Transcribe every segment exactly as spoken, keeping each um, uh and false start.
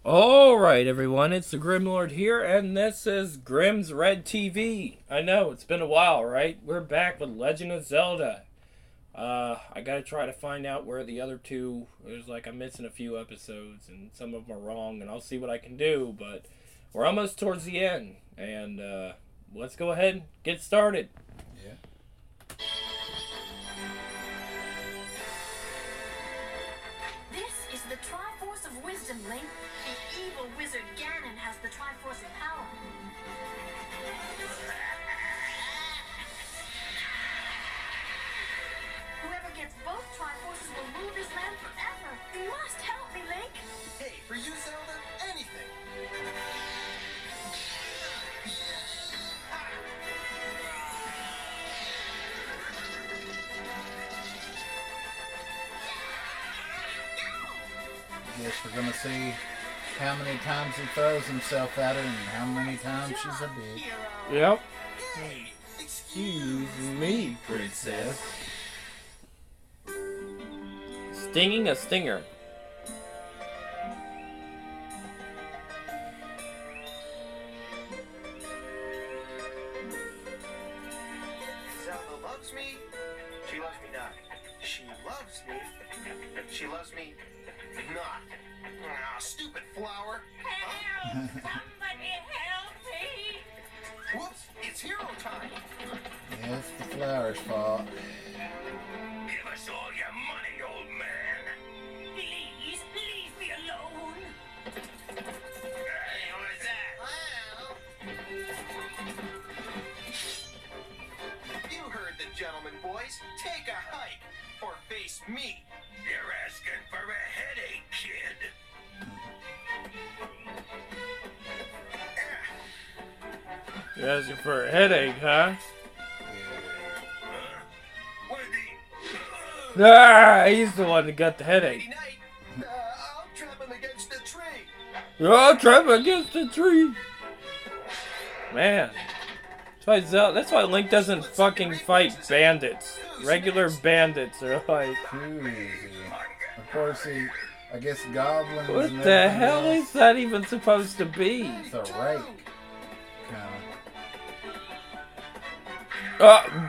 Alright, everyone, it's the Grimlord here, and this is Grimm's Red T V. I know, it's been a while, right? We're back with Legend of Zelda. Uh, I gotta try to find out where the other two, there's like, I'm missing a few episodes, and some of them are wrong, and I'll see what I can do, but we're almost towards the end, and, uh, let's go ahead and get started. Yeah. This is the Triforce of Wisdom, Link. The evil wizard Ganon has the Triforce of Power. Whoever gets both Triforces will rule this land forever. You must help me, Link. Hey, for you, Zelda, anything. Guess we're gonna see how many times he throws himself at her and how many times she's a bitch. Hero. Yep. Hey, Excuse me, princess. Stinging a stinger. Zelda loves me. She loves me not. She loves me. She loves me not. Ah, stupid flower. Help! Somebody help me! Whoops, it's hero time. Yeah, it's the flower's fault. Give us all your money, old man. Please, leave me alone. Hey, what is that? You heard the gentleman, boys. Take a hike or face me. You're asking for a headache, kid. You're asking for a headache, huh? What did the... Ah, he's the one that got the headache. Night. Uh, I'll trap him against the tree. Oh, trap against the tree. Man. That's why, Zel- that's why Link doesn't fucking fight bandits. Regular bandits are like, Too easy. Of course, he, I guess goblins. what and the everything hell else, is that even supposed to be? It's a rake, kind Uh,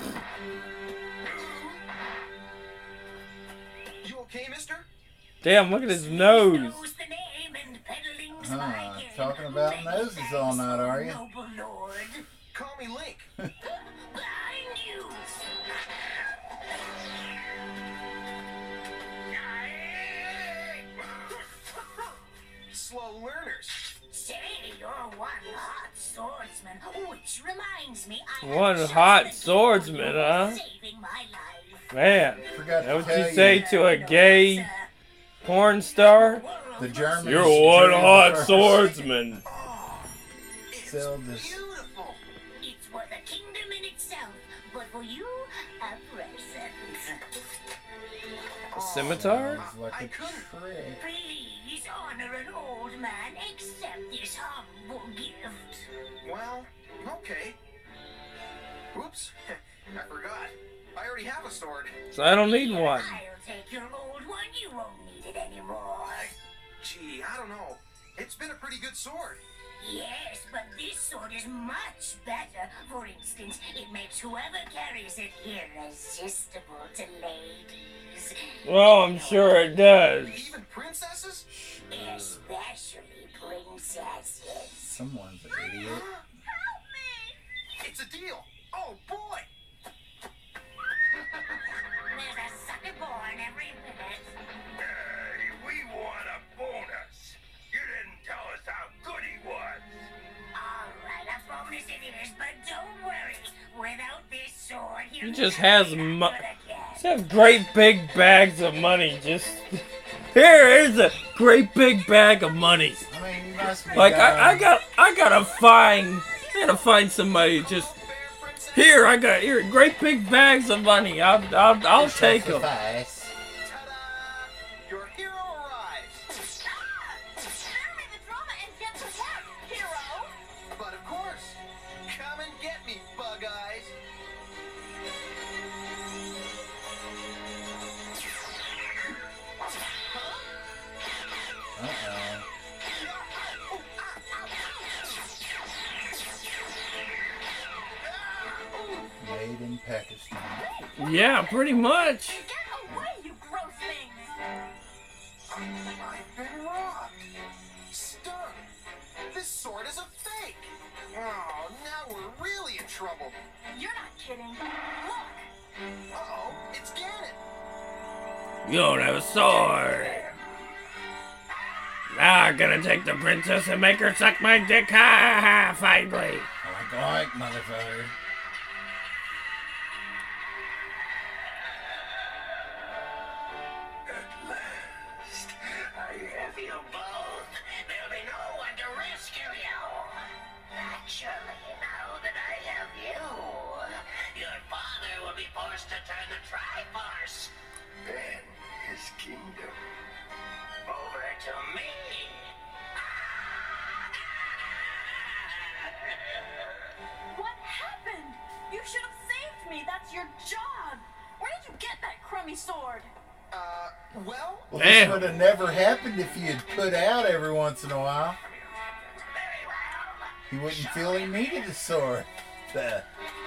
You okay, mister? damn, look at his nose. Knows the name and peddling's Huh, my game. talking about Many noses thanks, all night, are you? Noble Lord. Call me Link. Behind you. Slow learners. Say you're one hot swordsman, which reminds me, I have One just hot the swordsman, key to huh? saving my life. Man, of. Forgot that to what tell you say to a gay Sir, porn star? The Germans. You're one drew hot first. swordsman. Oh, it's Zelda's- beautiful. It's worth a kingdom in itself, but for you, a present. A scimitar? Sounds like I a couldn't. trick. Please honor an old man. Accept this humble gift. Well, okay. Oops, I forgot. I already have a sword. So I don't need one. I'll take your old one. You won't need it anymore. Gee, I don't know. It's been a pretty good sword. Yes, but this sword is much better. For instance, it makes whoever carries it irresistible to ladies. Well, I'm sure it does. Even princesses? Especially princesses. Someone's an idiot. Help me! It's a deal. Oh, boy. There's a sucker born every minute. Hey, we want a bonus. You didn't tell us how good he was. All right, a bonus it is, but don't worry. Without this sword, He you just has mo- Just Just have great big bags of money. Just here is a great big bag of money. I mean, you must be. Like I, I going- got, I gotta find, I gotta find somebody. Just here, I got here great big bags of money. I'll, I'll, I'll take them. Suffice. Ta-da! Your hero arrives. Spare me the drama and get to work, hero. But of course, come and get me, Bug Eyes. Uh-oh. Yeah, pretty much. Get away, you gross things! I've been robbed. Stung. This sword is a fake. Oh, now we're really in trouble. You're not kidding. Look! Uh-oh, it's Ganon. You don't have a sword. Now I'm gonna take the princess and make her suck my dick. Ha ha ha! Finally. Like, like, motherfucker. At last, I have you both. There'll be no one to rescue you. Naturally, now that I have you. Your father will be forced to turn the Triforce and his kingdom over to me. What happened? You should have saved me. That's your job. Where did you get that crummy sword? Uh, well, Well, Damn. this would have never happened if he had put out every once in a while. very well. He wouldn't feel he needed a sword. Uh,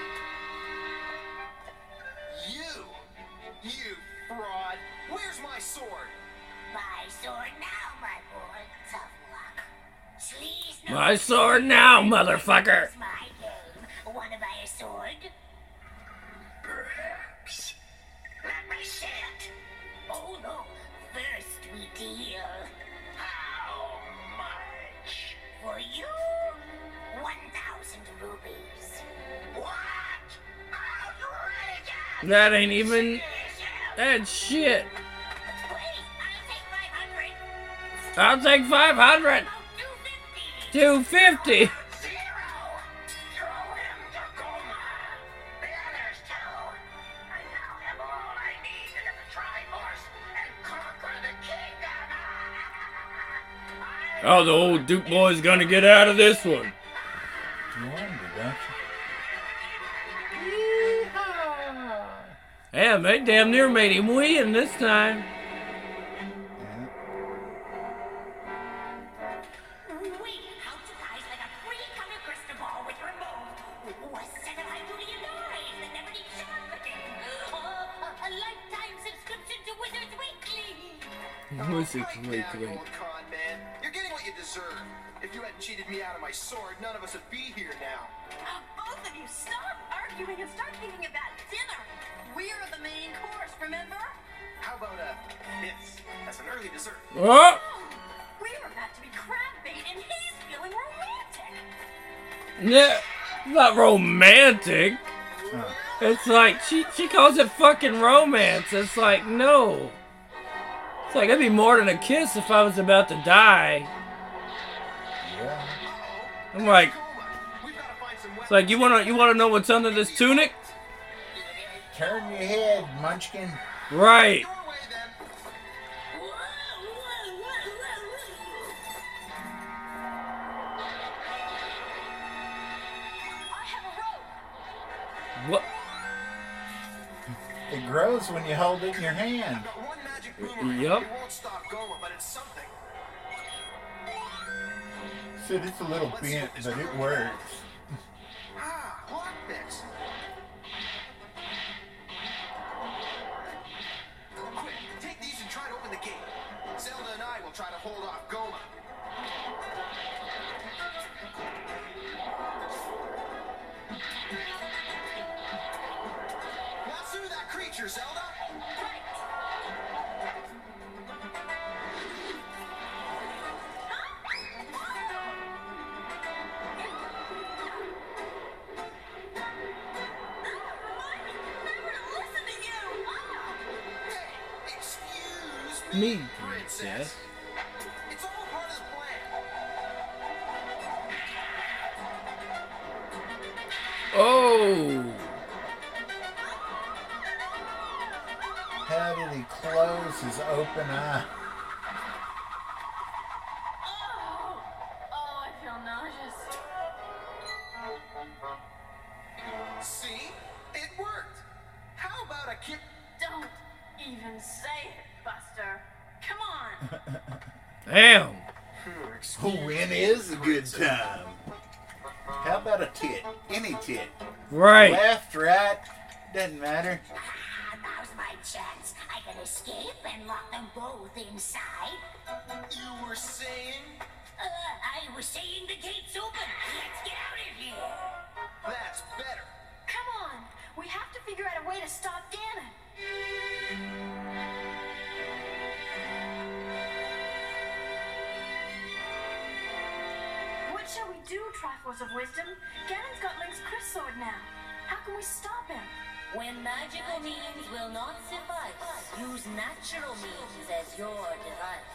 You, you fraud. Where's my sword? My sword now, my boy. Tough luck. Please, no. My sword now, motherfucker. It's my game. Wanna buy a sword? Perhaps. Let me see it. Oh no. First we deal. How much? For you, one thousand rupees. What? Outrageous! That ain't even. Yes, That's shit. Wait, I'll take five hundred. I'll take five hundred. Oh, two fifty. two fifty. Zero! Throw him to coma! The others too! I now have all I need to get the Triforce and conquer the kingdom! I Oh, the old Duke boy's gonna get out of this one. you wonder, don't Damn, they damn near made him win this time. Wait, how to guys like a three-color crystal ball with remote. Was seven hundred eyes that never need sharpening. Oh, a, a lifetime subscription to Wizards Weekly. Wizards Pipe Weekly. down, you old con man. You're getting what you deserve. If you hadn't cheated me out of my sword, none of us would be here now. Oh, both of you, stop arguing and start thinking about dinner. We're the main course, remember? How about uh, this? That's an early dessert. Oh, Oh, we're about to be crab bait and he's feeling romantic. yeah, not romantic. Huh. It's like she she calls it fucking romance. It's like no. It's like it'd be more than a kiss if I was about to die. Yeah. I'm like, Coma. We've got to find some it's like you wanna you wanna know what's under this tunic? Turn your head, Munchkin. Right. Your way then. Whoa, whoa, whoa, whoa, I have a rope. What? It grows when you hold it in your hand. I've got one magic boomerang. Yup. It won't stop Goma, but it's something. Said it's a little bent, but it works. Ah, lockpicks. Quick, take these and try to open the gate. Zelda and I will try to hold off Goma. Lasso that creature, Zelda. Never to listen to you. Hey, excuse me, Me, princess. princess. It's all part of the plan. Oh. How did he close his open eye? Oh, oh, I feel nauseous. See? It worked. How about a kid? Don't even say it, Buster. Come on. Damn. When is a good time? How about a tit? Any tit. Right. Left, right, doesn't matter. escape and lock them both inside. You were saying? Uh, I was saying the gate's open. Let's get out of here. That's better. Come on. We have to figure out a way to stop Ganon. What shall we do, Triforce of Wisdom? Ganon's got Link's Chris sword now. How can we stop him? When magical means will not suffice, use natural means as your device.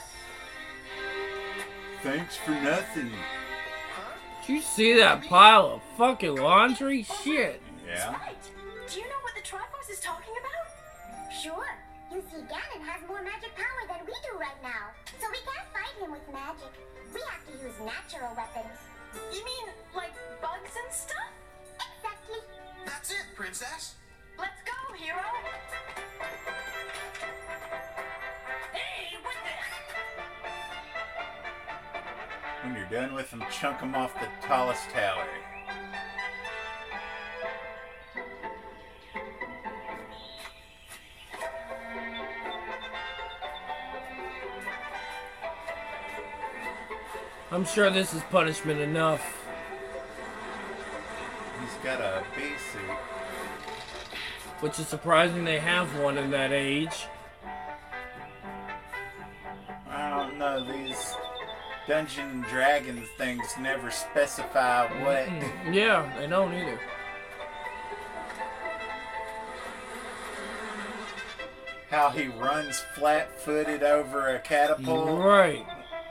Thanks for nothing. Did you see that pile of fucking laundry? Shit. Yeah. Right. Do you know what the Triforce is talking about? Sure. You see, Ganon has more magic power than we do right now. So we can't fight him with magic. We have to use natural weapons. You mean like bugs and stuff? Exactly. That's it, Princess. Let's go, hero. Hey, what the? When you're done with them, chunk them off the tallest tower. I'm sure this is punishment enough. He's got a bee suit. Which is surprising they have one in that age. I don't know, these Dungeon and Dragons things never specify what. Mm, yeah, they don't either. How he runs flat-footed over a catapult. Right.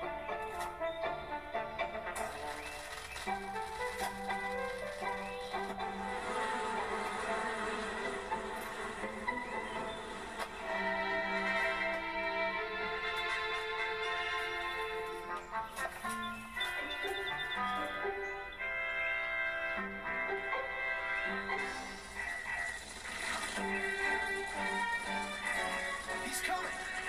He's coming.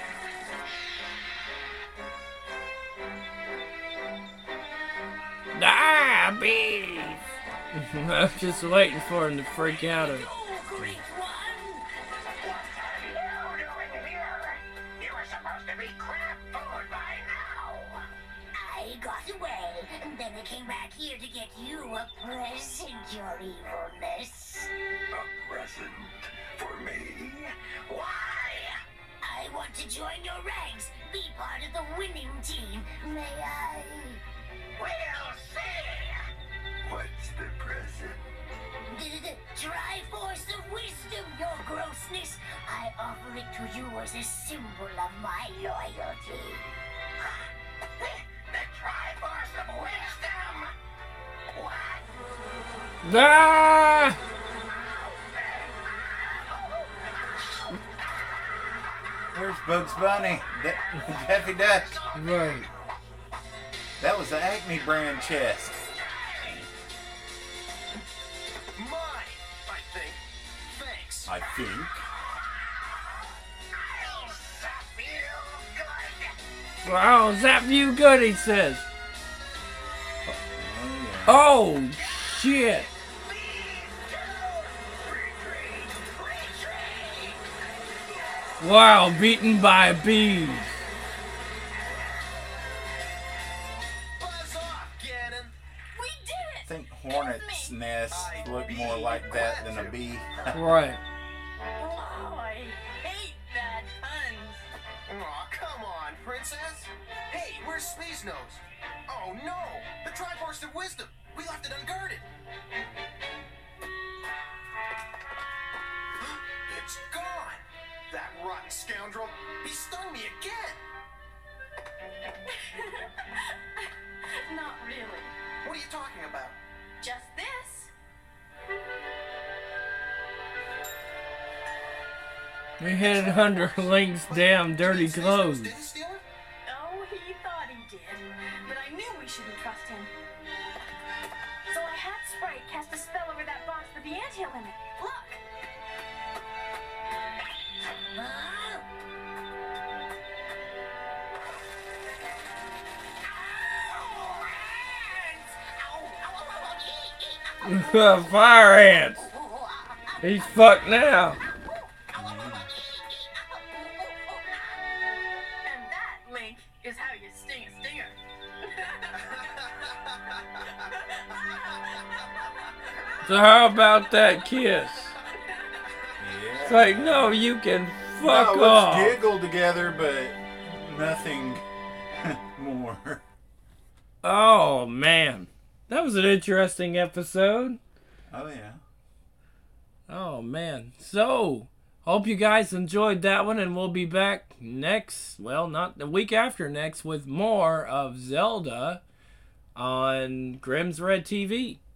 Ah, bees! I'm just waiting for him to freak out. Of Oh, great one! What are you doing here? You were supposed to be crab food by now. I got away, and then I came back here to get you a present, your evilness. A present for me? Why? I want to join your ranks, be part of the winning team. May I? We'll see. What's the present? The, the Triforce of Wisdom, your grossness. I offer it to you as a symbol of my loyalty. The, the Triforce of Wisdom? What? Ah! Where's Bugs Bunny? De- Daffy Duck. Right. That was the Acme brand chest. Mine, I think. Thanks. I think. I'll zap you good. Wow, zap you good, he says. Oh, yeah. Oh, shit. Wow, beaten by bees. Buzz off, Ganon. We did I it! think hornets' nests look more like that than a bee. Right. Oh, I hate bad puns. Aw, come on, Princess. Hey, where's Sneeze Nose? Oh no, the Triforce of Wisdom. We left it unguarded. It's gone. That rotten scoundrel. He stung me again. Not really. What are you talking about? Just this. We hid it under Link's damn dirty Sneeze Nose clothes. didn't steal it? Oh, he thought he did. But I knew we shouldn't trust him. So I had Sprite cast a spell over that box with the anthill in it. Look! Huh? Oh, hands! Ow, ow, ow, ow, ee, ee, ow. Fire ants. He's fucked now. So how about that kiss? Yeah. It's like, no, you can fuck no, off. let's giggle together, but nothing more. Oh, man. That was an interesting episode. Oh, yeah. Oh, man. So, hope you guys enjoyed that one, and we'll be back next, well, not the week after next, with more of Zelda on Grimm's Red T V.